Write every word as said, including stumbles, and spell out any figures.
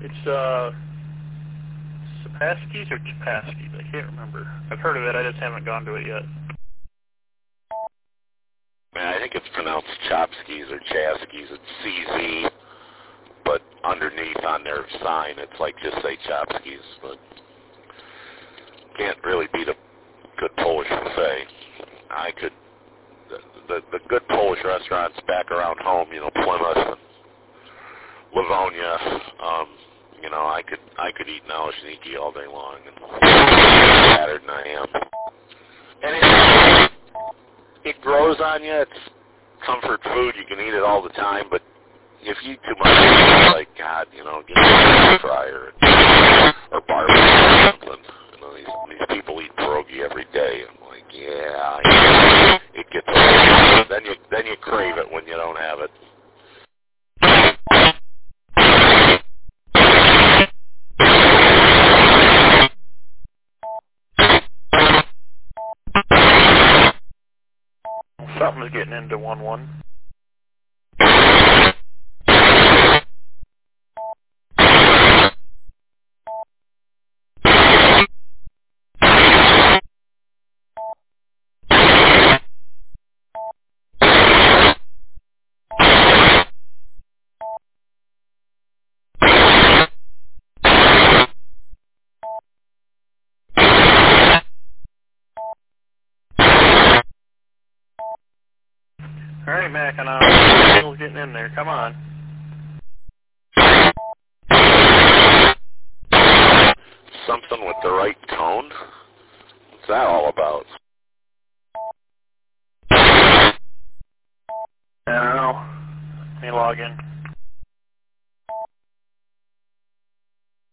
It's, uh, Sapaskis or Chapaskis? I can't remember. I've heard of it, I just haven't gone to it yet. Man, I think it's pronounced Chopskis or Chaskis. It's C Z, but underneath on their sign, it's like just say Chopskis, but can't really beat a good Polish buffet. I could, the, the, the good Polish restaurants back around home, you know, Plymouth and Livonia, um, you know, I could I could eat naleśniki all day long, and fatter than I am. And it, it grows on you. It's comfort food. You can eat it all the time, but if you eat too much, it's like, God, you know, get a fryer or barbecue or something. You know, these, these people eat pierogi every day. I'm like, yeah, I, it gets old. Then you then you crave it when you don't have it. Something's getting into one one. Alright, Mackinac, still getting in there. Come on. Something with the right tone? What's that all about? I don't know. Let me log in.